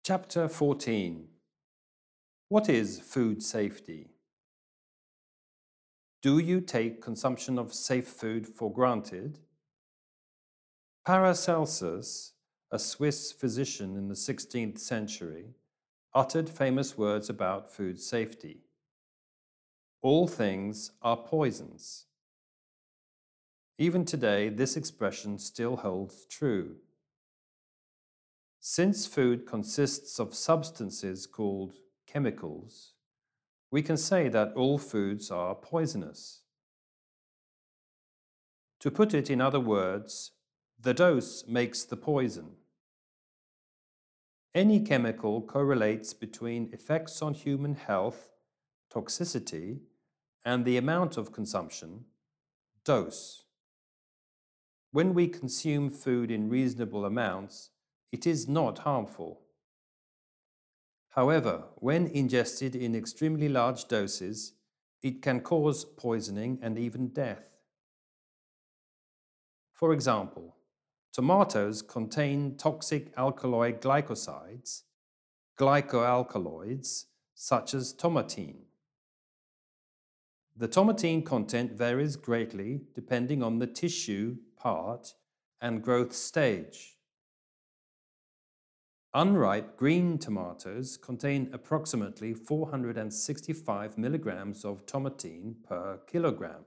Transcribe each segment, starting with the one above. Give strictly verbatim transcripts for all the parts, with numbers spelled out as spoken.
Chapter fourteen. What is food safety? Do you take consumption of safe food for granted? Paracelsus, a Swiss physician in the sixteenth century, uttered famous words about food safety. All things are poisons. Even today, this expression still holds true. Since food consists of substances called chemicals, we can say that all foods are poisonous. To put it in other words, the dose makes the poison. Any chemical correlates between effects on human health, toxicity, and the amount of consumption, dose. When we consume food in reasonable amounts, it is not harmful. However, when ingested in extremely large doses, it can cause poisoning and even death. For example, tomatoes contain toxic alkaloid glycosides, glycoalkaloids, such as tomatine. The tomatine content varies greatly depending on the tissue, part, and growth stage. Unripe green tomatoes contain approximately four hundred sixty-five milligrams of tomatine per kilogram.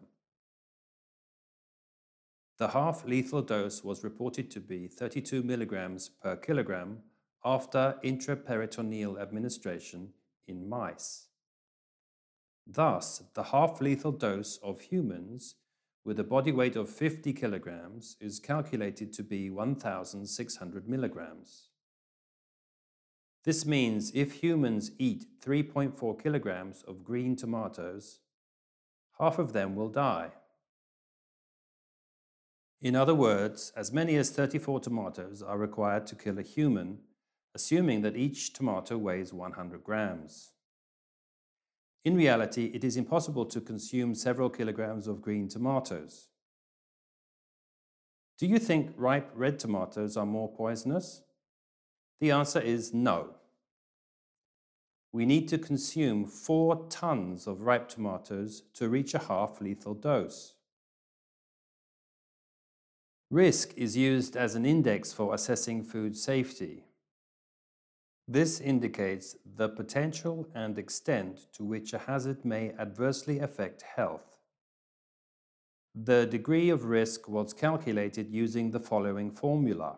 The half-lethal dose was reported to be thirty-two milligrams per kilogram after intraperitoneal administration in mice. Thus, the half-lethal dose of humans with a body weight of fifty kilograms is calculated to be one thousand six hundred milligrams. This means if humans eat three point four kilograms of green tomatoes, half of them will die. In other words, as many as thirty-four tomatoes are required to kill a human, assuming that each tomato weighs one hundred grams. In reality, it is impossible to consume several kilograms of green tomatoes. Do you think ripe red tomatoes are more poisonous? The answer is no. We need to consume four tons of ripe tomatoes to reach a half-lethal dose. RISC is used as an index for assessing food safety. This indicates the potential and extent to which a hazard may adversely affect health. The degree of risk was calculated using the following formula.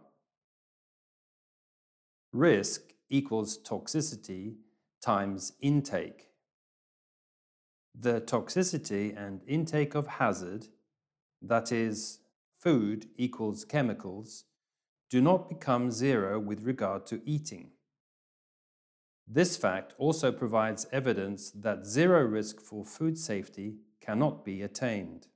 Risk equals toxicity times intake. The toxicity and intake of hazard, that is, food equals chemicals, do not become zero with regard to eating. This fact also provides evidence that zero risk for food safety cannot be attained.